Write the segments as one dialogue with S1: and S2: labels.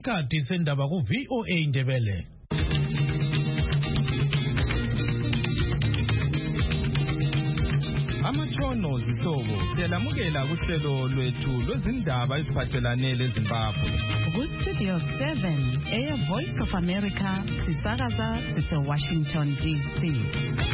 S1: Kati sendaba ku VOA Indebele.
S2: Amatshono zihlobo siyalamukela kuhlelo lwethu lwezindaba eziphathelane leZimbabwe.
S3: Ku Studio 7 Air Voice of America sisakaza Washington DC.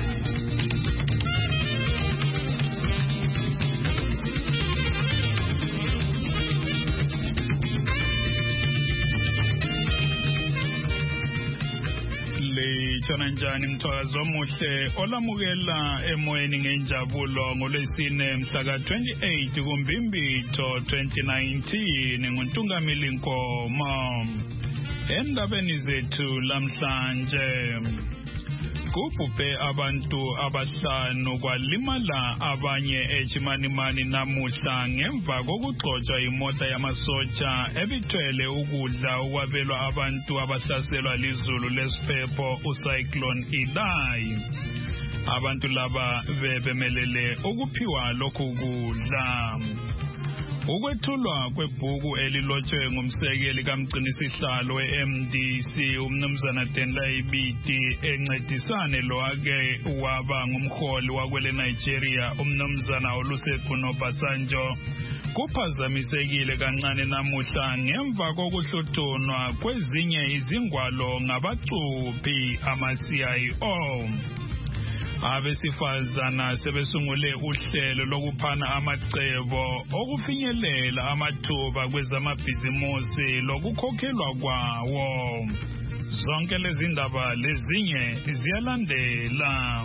S4: Njani mthwakazi omuhle olamukela emoyeni ngenjabulo ngolwesine mhla ka-28 kuMbimbitho 2019 nguNtungamili Nkomo. Endabeni zethu lamhlanje kubhubhe abantu abahlanu kwalimala abanye eChimanimani namuhla ngemva kokugxotshwa imota yamasotsha ebithwele ukudla okwabelwa abantu abahlaselwa lizulu lesiphepho uCyclone Idai. Abantu laba bebemelele ukuphiwa lokhu kudla. Ukwethulwa kwebhuku elilotshwe ngumsekeli kamgcinisihlalo we-MDC umnumzana Tendai Biti encedisane loake waba ngumholi wakwele Nigeria umnumzana Olusegun Obasanjo kuphazamisekile kancane namuhla ngemva kokuhluthunwa kwezinye izingwalo ngabacuphi ama-CIO. Abesifazana sebesungule uhlelo lokuphana amacebo okufinyelela amathuba kwezamabhizimusi lokukhokhelwa kwawo. Zonke lezi ndaba lezinye ziyalandela.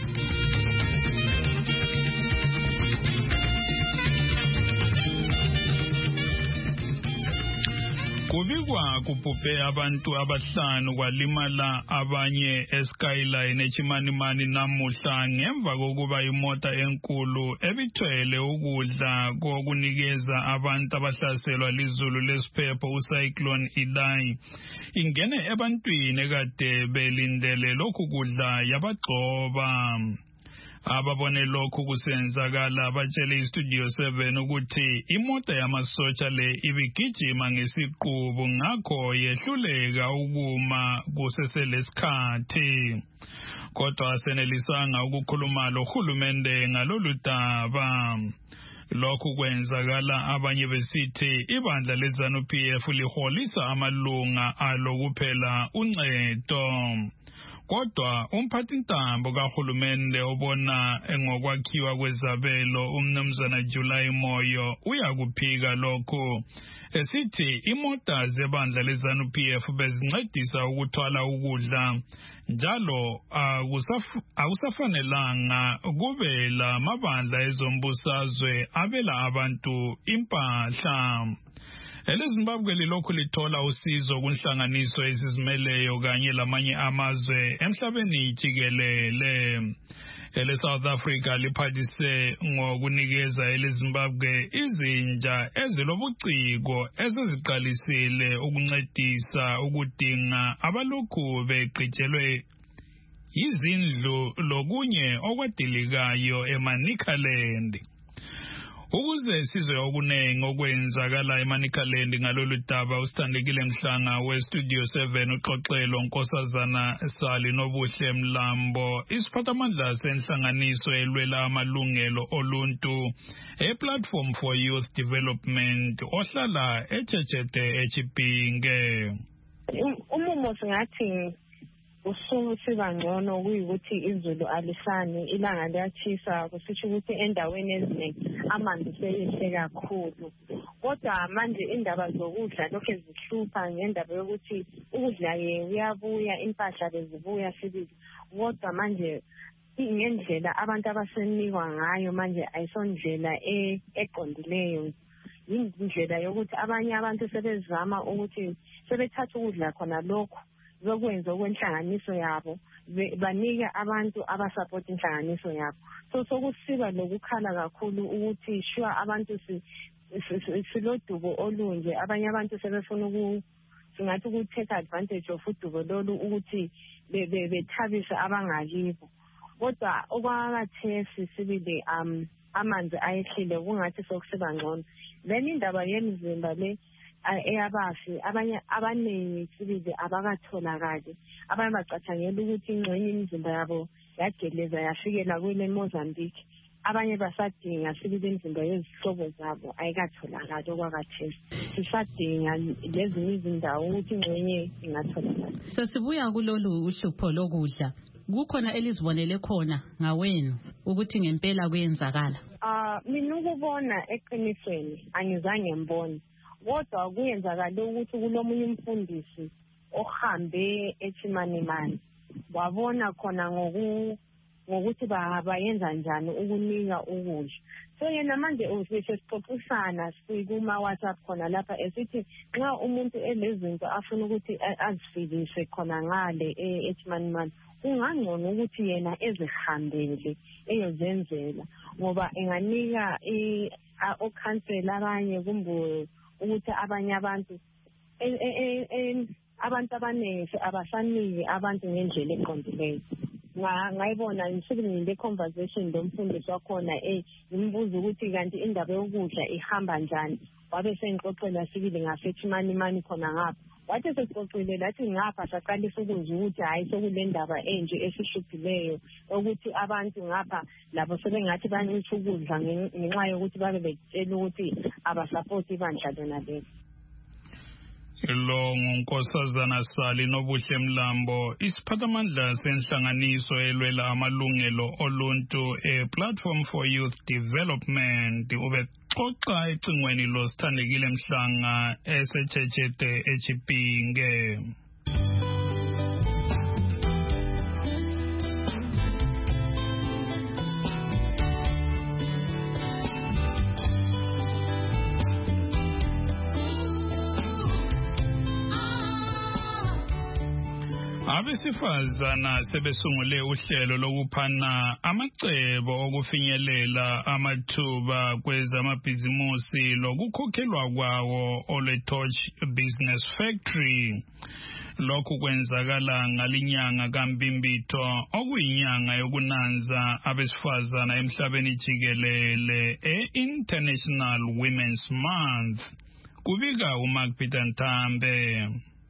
S4: Kubikwa kubhubhe abantu abahlanu kwalimala abanye eSkyline eChimanimani namuhla ngemva kokuba imota enkulu ebithwele ukudla kokunikeza abantu abahlaselwa lizulu lesiphepho uCyclone Idai ingene ebantwini ekade belindele lokhu kudla yabagcoba. Ababone lokhu kusenzakala batshele iStudio 7 ukuthi imota yamasotsha le ibigijima ngesiqubu ngakho yehluleka ukuma kuseselesikhathi. Kodwa asenelisanga ukukhuluma lohulumende ngalolu daba. Lokhu kwenzakala abanye besithi ibandla leZANU-PF liholisa amalunga alo kuphela uncedo. Kodwa umphathintambo kahulumende obona ngokwakhiwa kwezabelo umnumzana July Moyo uyakuphika lokho esithi imota zebandla leZANU-PF bezincedisa ukuthwala ukudla njalo akusafanelanga kube la mabandla ezombusazwe abela abantu impahla. EleZimbabwe lilokhu lithola usizo kunhlanganiso ezizimeleyo kanye lamanye amazwe emhlabeni jikelele. EleSouth Africa liphathise ngokunikeza eleZimbabwe izinja ezilobuciko eseziqalisile ukuncedisa ukudinga abalokhu begqitshelwe izindlu lokunye okwadilikayo eManicaland. Ukuze sizwe okunengi okwenzakala eManicaland ngalolu daba usithandekile Mhlanga weStudio 7 uxoxelo Nkosazana Sali Nobuhle Mlambo isiphathamandla senhlanganiso elwela amalungelo oluntu ePlatform for Youth Development ohlala eChechete eChipinge.
S5: Umumo singathi ususiba ngcono kuyikuthi izulu alisani ilanga liyachisa kusitsho ukuthi endaweni eziningi amanzi seyehle kakhulu. Kodwa manje indaba zokudla lokho zihlupha ngendaba yokuthi ukudla kuyabuya impahla bezibuya sibili. Kodwa manje ngendlela abantu abasenikwa ngayo manje ayisondlela eqondileyo. Indlela yokuthi abanye abantu sebezama ukuthi sebethatha ukudla khona lokho zokwenza okwenhlanganiso yabo banika abantu abasupport inhlanganiso yabo. Sokusiba lokukhala kakhulu ukuthi sure abantu silodubo olunje abanye abantu sebefuna singathi ukuthatha advantage of udubo lolu ukuthi bethabise abangakibo. Kodwa okwakathesi sibili amanzi ayehlile kungathi sokusiba ngcono. Then indaba yemizimba le eyabafi abanye abaningi sibili abakatholakali abanye bacathangela ukuthi ingxenye imizimba yabo yageleza yafikela kule Mozambique abanye basadinga sibili imizimba yezihlobo zabo ayikatholakali okwakhathesi sisadinga lezi izindawo ukuthi ingxenye ingatholakala.
S3: Sesibuya kulolu uhlupho lokudla kukhona elizibonele khona ngawenu ukuthi ngempela kuyenzakala?
S5: Mina ukubona eqinisweni angizange ngibone kodwa kuyenzakala ukuthi kulomunye umfundisi ohambe eChimanimani wabona khona ngokuthi bayenza njani ukunika ukudla. So yena manje sesixoxisana sikuma WhatsApp khona lapha esithi nxa umuntu elezinto afuna ukuthi azifikise khona ngale eChimanimani kungangcono ukuthi yena ezihambele eyozenzela ngoba enganika okhansela abanye kumbe ukuthi abanye abantu abantu abaningi abasaniki abantu ngendlela eqondileyo. Ngayibona ngisukile le conversation lomfundisi wakhona ngimbuza ukuthi kanti indaba yokudla ihamba njani wabe sengixoxela sibili ngaseChimanimani khona ngapha wathi sesixoxile lathi ngapha saqalisa ukuzwa ukuthi hayi sekule ndaba enje esishuphileyo ukuthi abantu ngapha labo sebengathi bancitha ukudla ngenxa yokuthi babe betshela ukuthi abasupport ibandla lona lelo.
S4: Lo nguNkosazana Sali Nobuhle Mlambo isiphathamandla senhlanganiso elwela amalungelo oluntu Platform for Youth Development ubexoxa ecingweni losithandekile Mhlanga eseChechete eChipinge. Abesifazana sebesungule uhlelo lokuphana amacebo okufinyelela amathuba kwezamabhizimusi lokukhokhelwa kwawo oleTorch Business Factory. Lokhu kwenzakala ngalinyanga kaMbimbitho okuyinyanga yokunanza abesifazana emhlabeni jikelele e-International Women's Month. Kubika uMark Peter Ntambe.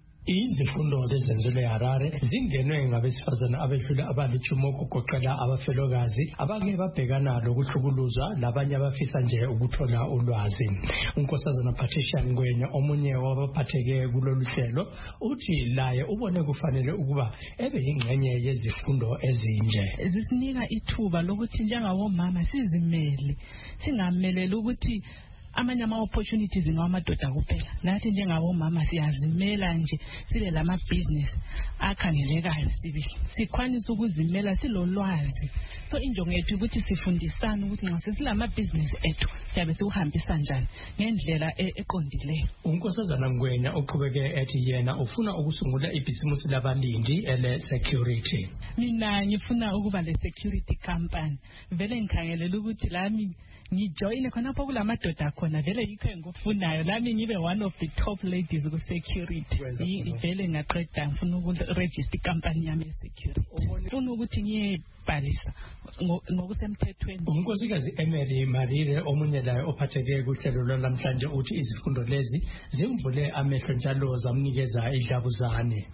S6: Izifundo zezenzelwe eHarare zingenwe ngabesifazana abedlula abalitshumi okugoqela abafelokazi abake babhekana lokuhlukuluzwa labanye abafisa nje ukuthola ulwazi. uNkosazana Patricia Ngwenya omunye wabaphatheke kulolu hlelo uthi laye ubone kufanele ukuba ebe yingxenye yezifundo ezinje.
S7: Zisinika ithuba lokuthi njengabomama sizimele singameleli ukuthi amanye ama-opportunities ngawamadoda kuphela. Nathi njengabomama siyazimela nje sibe lama business akhangelekayo sibili. Sikwanisa ukuzimela silolwazi. So injongo yethu ukuthi sifundisane ukuthi nxa sesilama business ethu siyabe siuhambisa njani ngendlela eqondileyo.
S6: uNkosazana Ngwenya uqhubeke ethi yena ufuna ukusungula ibhizimusi labalindi ele security.
S7: Mina ngifuna ukuba le security company. Vele ngikhangelela ukuthi lami ngijoyine khonapho kulamadoda khona vele yikho engikufunayo lami ngibe one of the top ladies ku security. Vele ngaqeda ngifuna ukuregister company yami security. Ngifuna ukuthi ngiyebhalisa ngokusemthethweni.
S6: uNkosikazi Emily Marire omunye laye ophatheke kuhlelo lwanamhlanje uthi izifundo lezi zimvule amehlo njalo zamnikeza idlabuzane.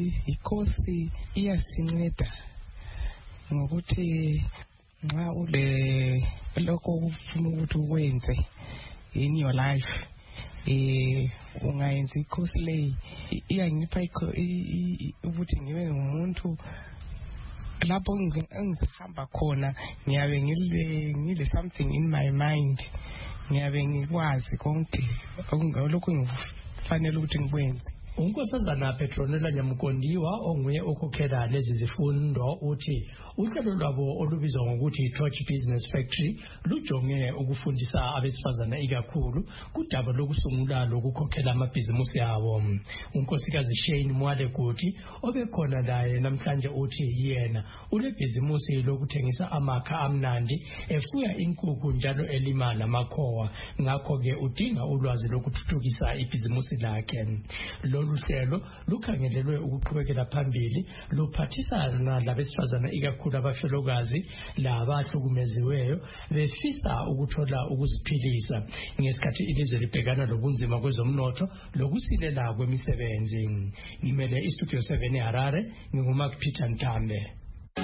S8: Inkosi iyasinceda ngokuthi nxa ule lokho ufuna ukuthi ukwenze in your life ungayenza ikhosi leyi iyangipha ukuthi ngibe ngumuntu lapho engizihamba khona ngiyabe ngile something in my mind ngiyabe ngikwazi konke lokho ngifanele ukuthi ngikwenze.
S6: uNkosazana Petronella Nyamukondiwa onguye okhokhela lezi zifundo uthi uhlelo lwabo olubizwa ngokuthi Torch Business Factory lujonge ukufundisa abesifazana ikakhulu kudaba lokusungula lokukhokhela amabhizimusi yabo. uNkosikazi Shane Mwale Guti obekhona laye namhlanje uthi yena ulebhizimusi lokuthengisa amakha amnandi efuya inkukhu njalo elima namakhowa ngakho ke udinga ulwazi lokuthuthukisa ibhizimusi lakhe. lolu hlelo lukhangelelwe ukuqhubekela phambili luphathisana labesifazana ikakhulu abafelokazi labahlukumeziweyo befisa ukuthola ukuziphilisa ngesikhathi ilizwe libhekana lobunzima kwezomnotho lokusilela kwemisebenzi. Ngimele iStudio 7 eHarare, nginguMark Peter Ntambe.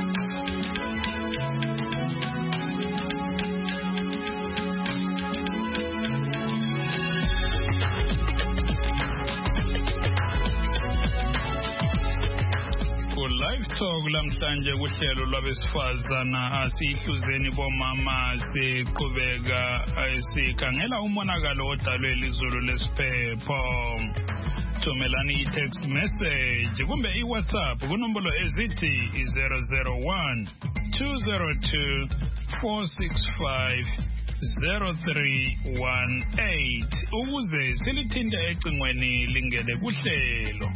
S4: Talk lamhlanje kuhlelo lwabesifazana asihluzeni bomama siqhubeka sikhangela umonakalo odalwe lizulu lesiphepho. Thumelani i-text message kumbe i-WhatsApp kunombolo ezithi 001 202 465 0318 ukuze silithinte ecingweni lingene kuhlelo.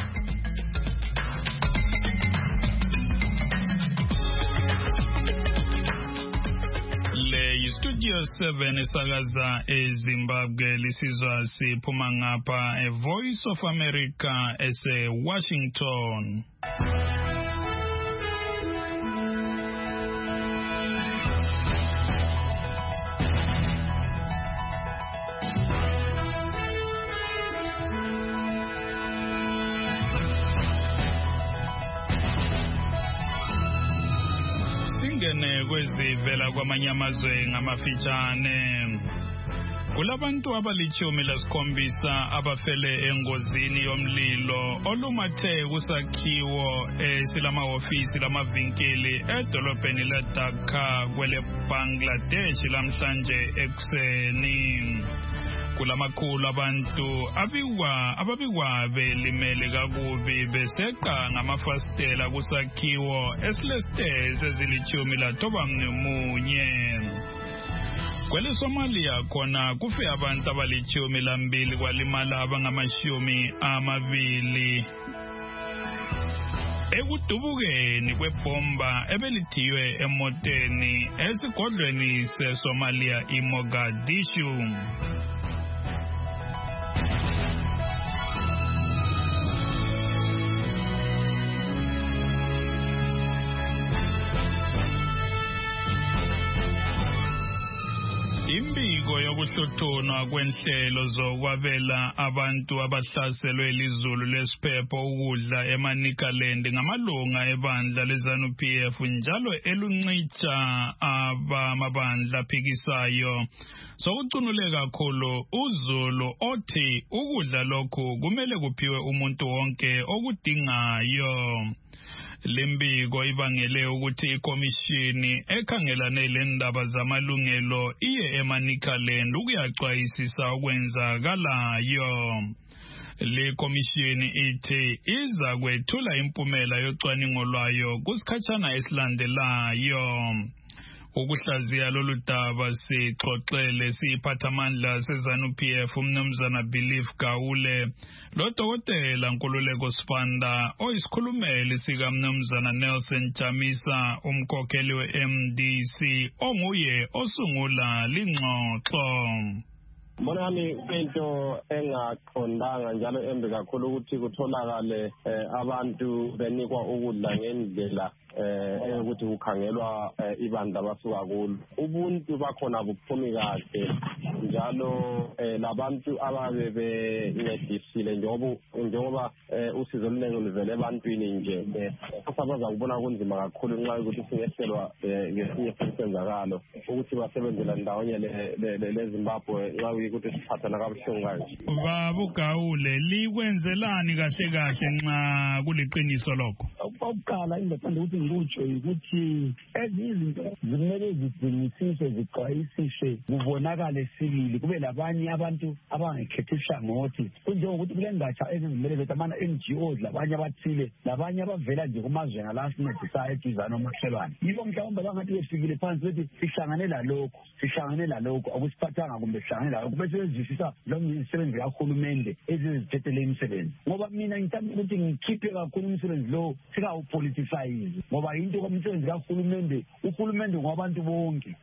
S4: Studio 7 esakaza eZimbabwe lisizwa siphuma ngapha Voice of America ese-Washington. Kwezivela kwamanye amazwe ngamafitshane. Kulabantu abalitshumi lasikhombisa abafele engozini yomlilo olumathe kusakhiwo esilamahofisi lamavinkili edolobheni leDhaka kwele Bangladesh lamhlanje ekuseni. Kulamakhulu abantu ababikwa belimele kakubi beseqa ngamafastela kusakhiwo esilestairs ezilitshumi lathoba munye. Kwele Somalia khona kufe abantu abalitshumi lambili kwalimala abangamashumi amabili. Ekudubukeni kwebomba ebelithiywe emoteni esigodlweni seSomalia iMogadishu. Imbiko yokuhluthunwa kwenhlelo zokwabela abantu abahlaselwe lizulu lesiphepho ukudla eManicaland ngamalunga ebandla leZANU-PF njalo elunxicha abamabandla aphikisayo sokucunule kakhulu uZulu othi ukudla lokhu kumele kuphiwe umuntu wonke okudingayo. Lembiko ibangele ukuthi ikomishini ekhangelane lendaba zamalungelo iye eManicaland ukuyaxwayisisa okwenzakalayo. Le komishini ithi iza kwethula impumela yocwaningo lwayo kusikhatshana esilandelayo. Ukuhlaziya lolu daba sixoxele siphathamandla seZANU-PF umnumzana Belief Gawule loDokotela Nkululeko Sibanda oyisikhulumeli sika mnumzana Nelson Chamisa umkhokheli we-MDC onguye osungula lingxoxo.
S9: Mbonani into engaqondanga njalo embi kakhulu ukuthi kutholakale abantu benikwa ukudla ngendlela ukuthi kukhangelwa ibandla abasuka kulo. Ubuntu bakhona buphumi kahle njalo labantu ababe bencedisile njengoba usizo oluningi luvele ebantwini nje asabaza kubona kunzima kakhulu nxa ukuthi singehlelwa ngesinye sensenzakalo ukuthi basebenzela ndawonye leZimbabwe nxa ukuthi siphathana kabuhlungu kanje.
S4: Baba uGawule likwenzelani kahle kahle nxa kuliqiniso lokho?
S10: Okokuqala ingathanda ukuthi ngikutsho ukuthi ezinye izinto zimele zidingisiswe zixwayisiswe kubonakale sibili kube labanye abantu abangekhethisha ngothi kunjengokuthi kule ngatsha ezizimele zethu ama-NGOs labanye abathile labanye abavela nje kumazwe ngalasinedisayo eduzane omakhelwane yibo mhlawumbe bangathi befikile phansi bethi sihlangane lalokhu akusiphathanga kumbe sihlangane lalokhu bese bezwisisa lo msebenzi kahulumende ezizithethele imisebenzi ngoba mina ngithanda ukuthi ngikhiphe kakhulu umsebenzi lo bawupoliticize ngoba into komsebenzi kahulumende uhulumende ngabantu bonke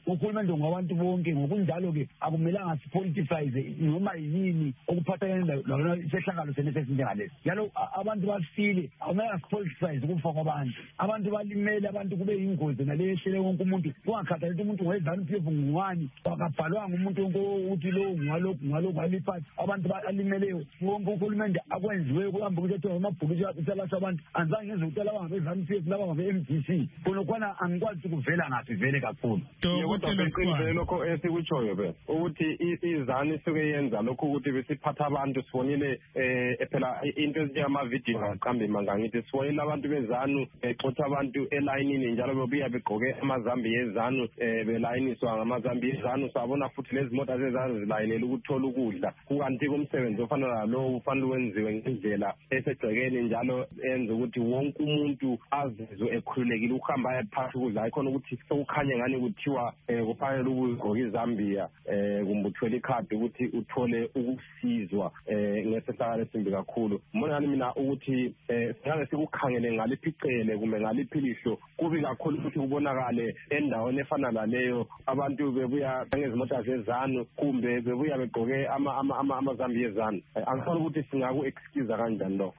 S10: ngokunjalo-ke akumelanga sipoliticize noma yini okuphathakene sehlakalo senetho esinjengalesi njalo abantu bafile akumelanga sipoliticize ukufa kwabantu abantu balimele abantu kube yingozi naleyo ehlele wonke umuntu kungakhathaleki umuntu ngoweZANU-PF ngubani akabhalwanga umuntu wonke ukuthi lo ngalokhu aliphathi abantu alimeleyo wonke uhulumende akwenziweyo kuhamba ukuthi amabhukisi asalasa abantu anzange ngenza ukuthi laba ngabe-ZANU-PF laba ngabe-MDC khonokwana angikwazi ukuvela ngaphi vele kakhulu
S9: kodwa beqinile lokho esikutshoyo phela ukuthi iZANU isuke yenza lokho ukuthi besiphatha abantu sibonile phela into ezinjengamavidiyo ngaqambe mangangithi sibonile abantu beZANU exotha abantu elayinini njalo bebuya begqoke amazambi yeZANU belayiniswa ngamazambi yeZANU sabona futhi lezi mota zeZANU zilayinele ukuthola ukudla kukanti kumsebenzi ofana nalowo ufanele wenziwe ngendlela esegcekeni njalo enza ukuthi wonke umuntu azizwe ekhululekile ukuhamba phakathi ukudla ayikhona ukuthi sokukhanye ngani kuthiwa kufanele ukugqoka izambiya kumbe uthwele ikhadi ukuthi uthole ukusizwa ngesehlakalo esimbi kakhulu mbona ngani mina ukuthi singabe sikukhangele ngaliphi icele kumbe ngaliphi ilihlo kubi kakhulu ukuthi kubonakale endaweni efana naleyo abantu bebuya ngezimota zeZANU kumbe bebuya begqoke amazambi yeZANU angifuni ukuthi singaku-excuse kanjani lokho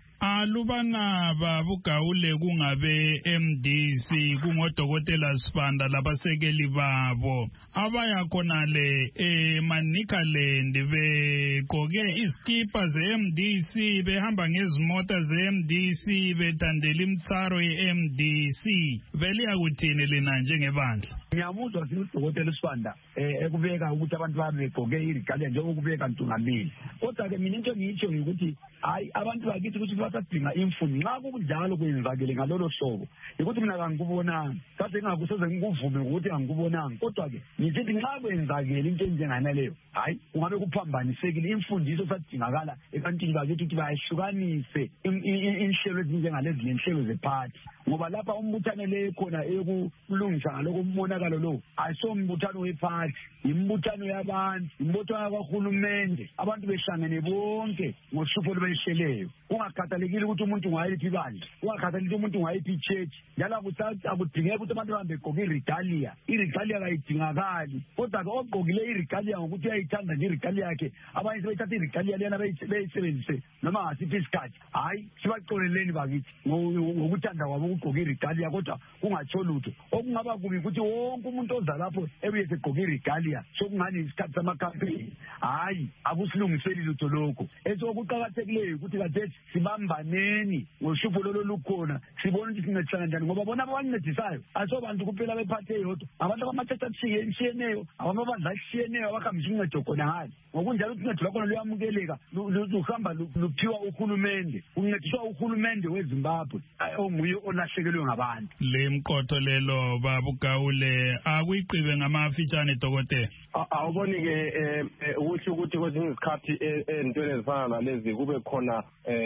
S4: alubana babugawule kungabe MDC kungodokotela Sibanda labasekeli babo abaya khonale Manicaland begqoke iskipa ze-MDC behamba ngezimota ze-MDC betandela imitsaro ye-MDC beliya kuthini lina njengebandla
S10: ngiyamuzwa udokotela Sibanda ekubeka ukuthi abantu babe begqoke irigaliya njengokubeka ntungamili kodwa-ke mina into ngiyitsho ukuthi hayi abantu bakithi ukuthi basadinga imfundo nxa kunjalo kwenzakele ngalolo hlobo ukuthi mina kangikubonanga kade ngakusoze ngikuvume ukuthi angikubonanga kodwa-ke ngithi nxa kwenzakele into enjenganaleyo hayi kungabe kuphambanisekile imfundiso sadingakala ebantwini bakithi ukuthi bayehlukanise inhlelo ezinjengalezi lenhlelo zephathi ngoba lapha umbuthano leyo khona eyokulungisa ngaloko umonakalo lowo ayisombuthano wephathi imbuthano yabantu imbuthano yakahulumende abantu behlangene bonke ngohlupho olubehleleyo kungakhathalekile ukuthi umuntu ngayiphi bandla kungakhathalekile umuntu ngayiphi church njalo akudingeki ukuthi abantu bahambe begqoke irigaliya kayidingakali kodwa-ke ogqokile irigaliya ngokuthi uyayithanda nje irigaliya yakhe abanye sebethatha irigaliya leyana beyisebenzise noma ngasiphi isikhathi hayi sibaxoleleni bakithi ngokuthanda kwabo ukugqoka irigaliya kodwa kungatsho lutho okungaba kubi ukuthi wonke umuntu oza lapho ebuye segqoke irigaliya sokungani isikhathi samakhampeyini hayi akusilungiseli lutho lokho okuqakathekileyo ukuthi kade sibambaneni ngohlupho lolo lukhona sibone ukuthi sincedisana njani ngoba bona abancedisayo asobantu kuphela bephathe eyodwa abantu abamatshetha atshiyeneyo abamabandla atshiyeneyo abahambisa uncedo khona ngani ngokunjalo ukuthi uncedo lwakhona luyamukeleka luhamba luphiwa uhulumende uncediswa uhulumende weZimbabwe onguye olahlekelwe ngabantu
S4: le mqotho lelo babugawule akuyiqibe ngamafitshane dokotela
S9: awuboni-ke ukusho ukuthi kwezinye izikhathi entweni ezifana nalezi kube khona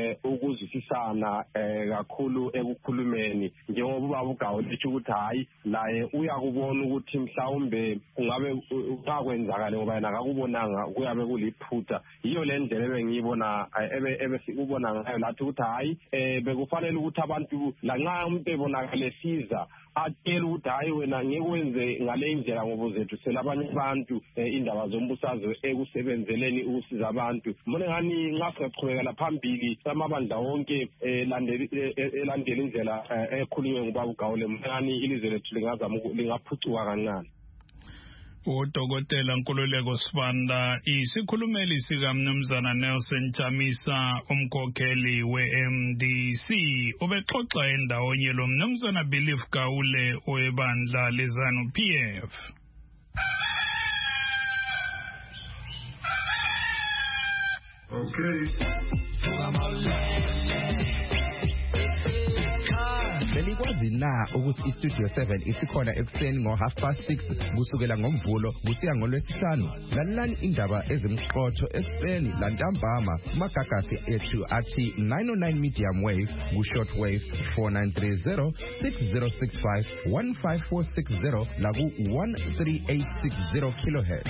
S9: ukuzwisisana kakhulu ekukhulumeni njengoba ubaba ugawule lisho ukuthi hayi laye uyakubona ukuthi mhlawumbe kungabe kakwenzakale ngoba yena akakubonanga kuyabe kuliphutha yiyo le ndlela ebengiyibona ebesikubona ngayo lathi ukuthi hayi bekufanele ukuthi abantu lanxa umuntu ebonakale siza atshela ukuthi hayi wena ngekwenze ngale ndlela ngoba zethu selabanye abantu indaba zombusazwe ekusebenzeleni ukusiza abantu mbona ngani nxa singaqhubekela phambili samabandla wonke elandela indlela ekhulunywe ngubaba ugawule mbona ngani ilizwe lethu lingaphucuka kancane
S4: udokotela Nkululeko Sibanda isikhulumeli sikaMnumzana Nelson Chamisa umkhokheli we-MDC ubexoxa endawonye lo Mnumzana Belief Gawule owebandla leZANU-PF.
S11: Belikwazi na ukuthi iStudio 7 isikhona ekuseni ngo6:30 kusukela ngoMvulo kusiya ngoLwesihlanu. Lalelani indaba ezimqotho ekuseni lantambama kumagagasi ethu athi 909 medium wave ku-short wave 4930 6065 15460 laku 13860 kilohertz.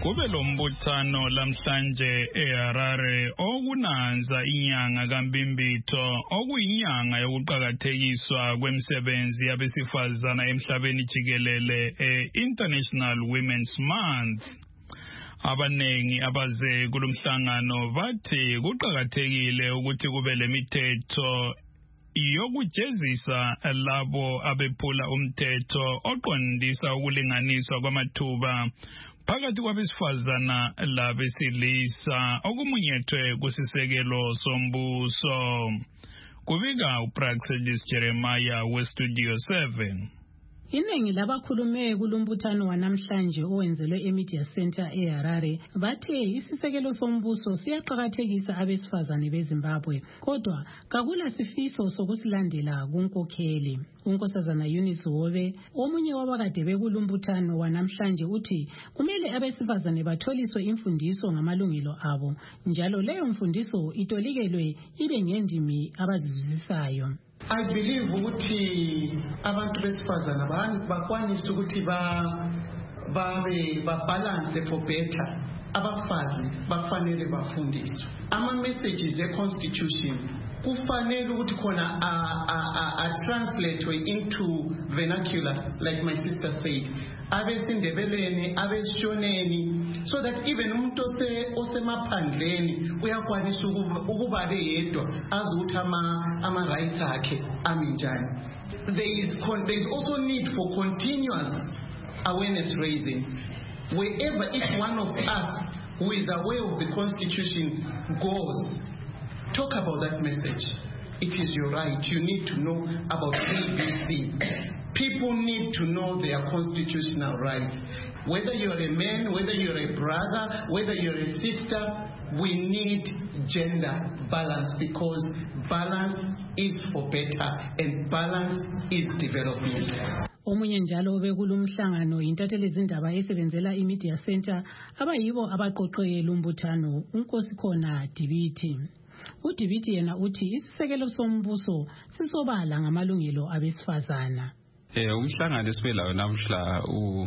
S4: Kube lo mbuthano lamhlanje eHarare okunanza inyanga kaMbimbitho okuyinyanga yokuqhakathekiswa kwemisebenzi yabesifazana emhlabeni jikelele International Women's Month. Abanengi abaze kulomhlangano bathi kuqhakathekile ukuthi kube lemithetho yokujezisa labo abephula umthetho oqondisa ukulinganiswa kwamathuba phakathi kwabesifazana labesilisa okumunyethwe kusisekelo sombuso. Kubika uPraxedis Jeremiah weStudio 7.
S12: Iningi labakhulume kulombuthano wanamhlanje owenzelwe eMedia Center eHarare bathe isisekelo sombuso siyaqhakathekisa abesifazane beZimbabwe kodwa kakula sifiso sokusilandela kunkokheli. Unkosazana Eunice Hobe omunye wabakade bekulombuthano wanamhlanje uthi kumele abesifazane batholiswe imfundiso ngamalungelo abo njalo leyo mfundiso itolikelwe ibe ngendimi abazizwisayo.
S13: I believe ukuthi abantu besifazana bakwanisa ukuthi balance for better. Abafazi bafanele bafundiswe. Ama messages e-constitution kufanele ukuthi khona a translate into vernacular like my sister said. Abesindebeleni, abesishoneni, so that even umuntu osemaphandleni uyakwanisa ukuba yedwa azuthi ama rights akhe aminjani. There is also need for continuous awareness raising. Wherever each one of us who is aware of the Constitution goes, talk about that message. It is your right. You need to know about ABC. People need to know their constitutional right. Whether you're a man, whether you're a brother, whether you're a sister, we need gender balance because balance is for better and balance is development.
S12: Omunye njalo bekulomhlangano intatheli izindaba esebenzela iMedia Center abayibo abaqoqeke lumbuthano uNkosikhona Dibiti. uDibiti yena uthi isisekelo sombuso sisobala ngamalungelo abesifazana.
S14: Umhlangano esibelayo namhla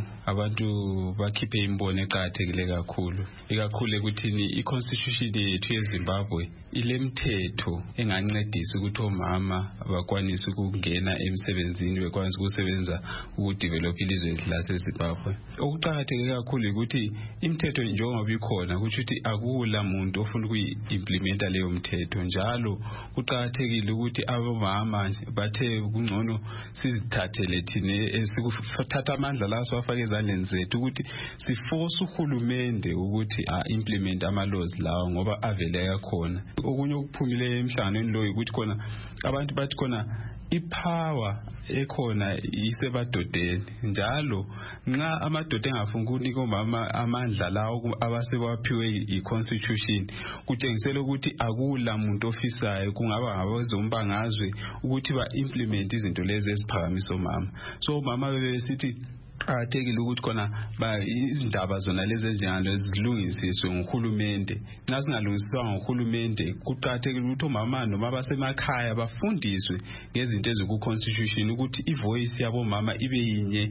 S14: abantu bakhiphe imbono eqhakathekile kakhulu ekuthini iconstitution yethu yeZimbabwe ilemthetho engancedisa ukuthi omama bakwanise ukungena emsebenzini bekwanise ukusebenza ukudevelop ilizwe laseZimbabwe. Okuqhakatheke kakhulu ukuthi imithetho njengoba ikhona ukuthi akula muntu ofuna ukuyimplementa leyo mthetho njalo kuqhakathekile ukuthi abomama bathe kungcono sizithathele thina esikuthatha amandla la siwafake ezandleni zethu ukuthi siforce uhulumende ukuthi implement ama-laws lawa ngoba avele yakhona. Okunye okuphumile emhlanganweni lo ukuthi khona abantu bathi khona ipower ekhona isebadodeni njalo nxa amadoda engafuni ukunika omama amandla lawo abasebaphiwe iconstitution kutshengisela ukuthi akula muntu ofisayo kungaba ngabezombangazwe ukuthi ba-implement izinto lezi eziphakamisa omama. So omama bebesithi qhakathekile ukuthi khona izindaba zona lezi ezinjalo zilungisiswe nguhulumende. Nxa singalungisiswa nguhulumende kuqhakathekile ukuthi omama noma basemakhaya bafundiswe ngezinto eziku-constitution ukuthi ivoice yabomama ibe yinye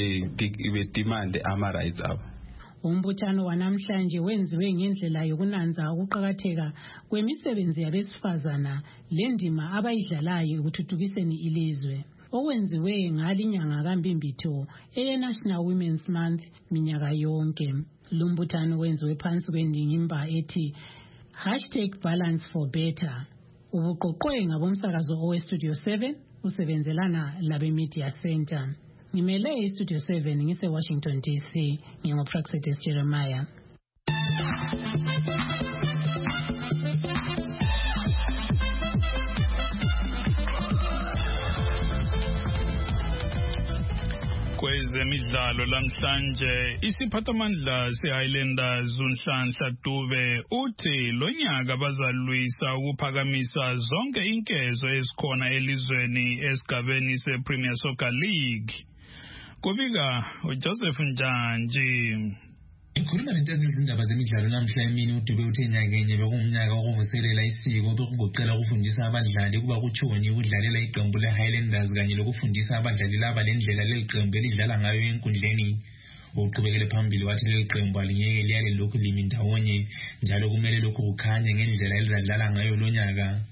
S14: bedimande ama-rights abo.
S12: Umbuthano wanamhlanje wenziwe ngendlela yokunanza ukuqhakatheka kwemisebenzi yabesifazana lendima abayidlalayo ekuthuthukiseni ilizwe. Owenziwe ngalinyanga kaMbimbitho eNational Women's Month minyaka yonke. Lumbuthano wenziwe phansi kwendingimba ethi #BalanceForBetter. Ubuqoqwe ngabomsakazo oweStudio 7 usebenzelana labeMedia Center. Ngimele iStudio 7 ngise-Washington DC nginguPraxedis Jeremiah.
S4: Kwezemidlalo lamhlanje isiphathamandla seHighlanders uNhlanhla Dube uthi lo nyaka bazalwisa ukuphakamisa zonke inkezo ezikhona elizweni esigabeni sePremier Soccer League. Kubika uJoseph Njanji.
S15: Ikhuluma lentando izindaba zemidlalo namhla emini uDube uthe nyakenye bekungumnyaka wokuvuselela isiko bekugoqela ukufundisa abadlali kuba kutshoni ukudlalela iqembu leHighlanders kanye lokufundisa abadlali laba lendlela leliqembu elidlala ngayo enkundleni. uqhubekele phambili wathi leli qembu alingeke liyale lokhu limi ndawonye njalo kumele lokhu kukhanye ngendlela elizadlala ngayo lo nyaka.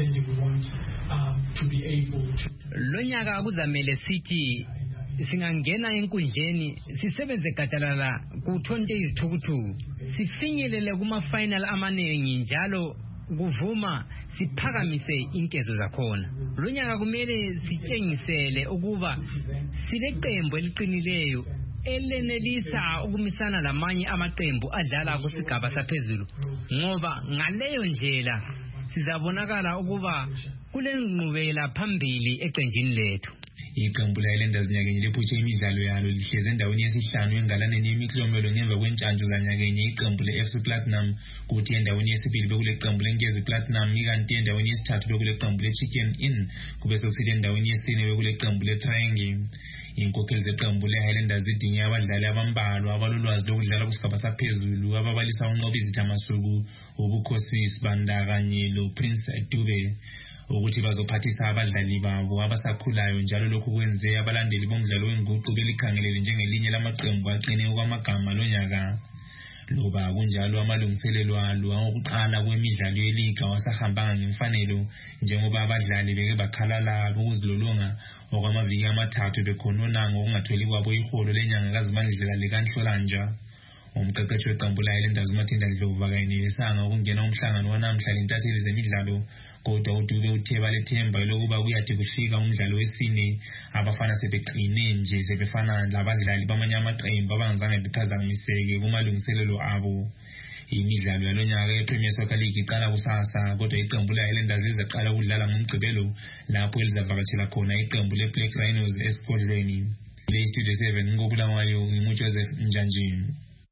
S16: Lo nyaka kuzamele sithi singangena enkundleni sisebenze gadalala ku-20 izithukuthuku sifinyelele kuma-final amaningi njalo kuvuma siphakamise inkezo zakhona. Lo nyaka kumele sitshengisele ukuba sileqembu eliqinileyo elenelisa ukumisana lamanye amaqembu adlala kusigaba saphezulu ngoba ngaleyo ndlela sizabonakala ukuba kulenqubela phambili eqenjini lethu.
S15: Iqembu la-Highlanders nyakenye liphuthe imidlalo yalo lihleze endaweni yesihlanu engalaneni yemiklomelo ngemva kwentshantshu zanyakenye iqembu le-FC Platinum kuthi endaweni yesibili bekule qembu lenkezi Platinum ikanti endaweni yesithathu bekule qembu le-Chicken Inn kube sekusithi endaweni yesine bekule qembu le-Triangle. Inkokheli zeqembu le-Highlanders zidinge abadlali abambalwa abalolwazi lokudlala kusigaba saphezulu ababalisa unqoba izithamasuku ubukhosi sibandakanye lo-Prince Dube ukuthi bazophathisa abadlali babo abasakhulayo njalo lokhu kwenze abalandeli bomdlalo wenguqu belikhangelele njengelinye lamaqembu aqine okwamagama lo nyaka. Loba kunjalo amalungiselelo alo okuqala kwemidlalo yeliga wasahambanga ngemfanelo njengoba abadlali beke bakhalala ukuzilolonga okwamaviki amathathu bekhonona ngokungatholi kwabo iholo lenyanga kaZibandlela likaNhlolanja. Umqeqeshi weqembu la-Highlanders uMathinda Ndlovu akayinelesanga ukungena umhlangano wanamhla lentatheli zemidlalo kodwa uDube uthe balethemba lokuba kuyathi kufika umdlalo wesine abafana sebeqine nje sebefana labadlali bamanye amaqembu abangazange bephazamiseke kumalungiselelo abo. Imidlalo yalonyaka ye-Premier Soccer League iqala kusasa kodwa iqembu la-Highlanders lizaqala ukudlala ngomgqibelo lapho elizavakashela khona iqembu le-Black Rhinos esigodlweni. Le-Studio 7 ngokubulawayo ngimuJoseph Njanjini.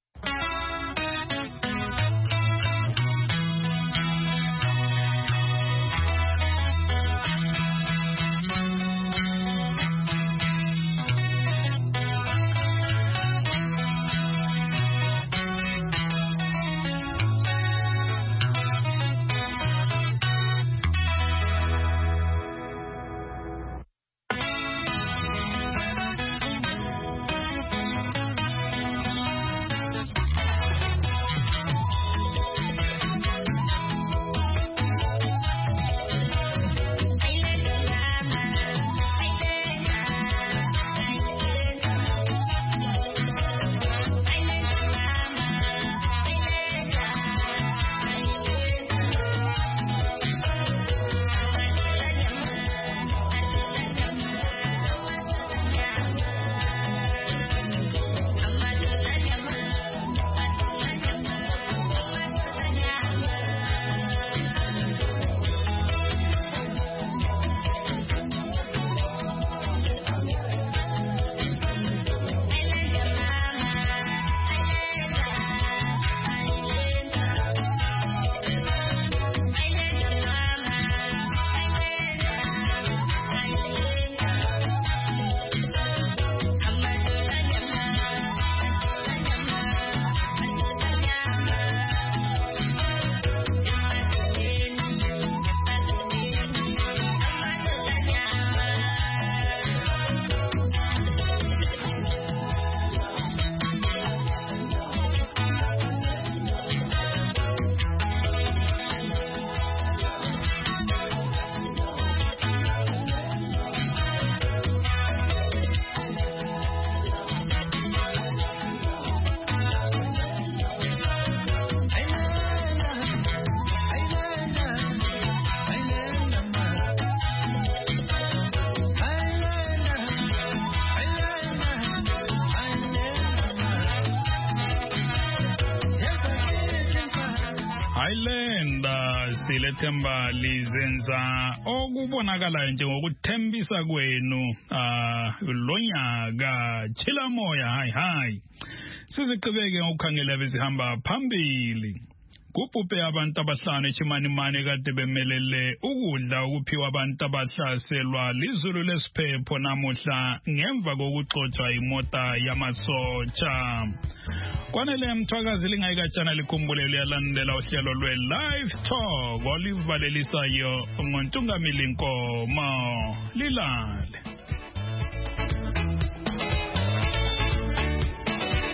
S4: Lethemba lizenza okubonakala njengokuthembisa kwenu lonyaka Chilamoya hayi siziqhubeke ngokukhangela bezihamba phambili. Kubhubhe abantu abahlanu eChimanimane kade bemelele ukudla ukuphiwa abantu abahlaselwa lizulu lesiphepho namuhla ngemva kokuxotsha imota yamasotsha. Kwanele mthwakazi lingayikatshana likhumbule liyalandela uhlelo lwe-Live Talk olivalelisayo ngoNtungamili Nkomo. Lilale.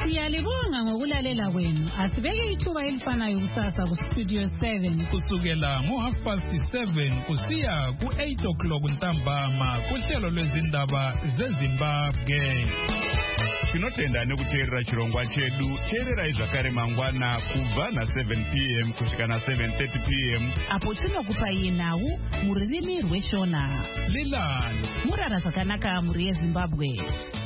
S12: Siyalibonga ngokulalela kwenu. Asibeke ithuba elifanayo kusasa kuStudio 7
S4: kusukela ngo7:30 kusiya ku8 ntambama kuhlelo lwezindaba zeZimbabwe.
S17: Tinotenda nekuteerera chirongwa chedu. Teererai zvakare mangwana kubva na7 p.m. kusvika na7:30 p.m.
S3: apo tinokupai nhau mururimi rweshona.
S4: Lilani
S3: murara zvakanaka muri yeZimbabwe.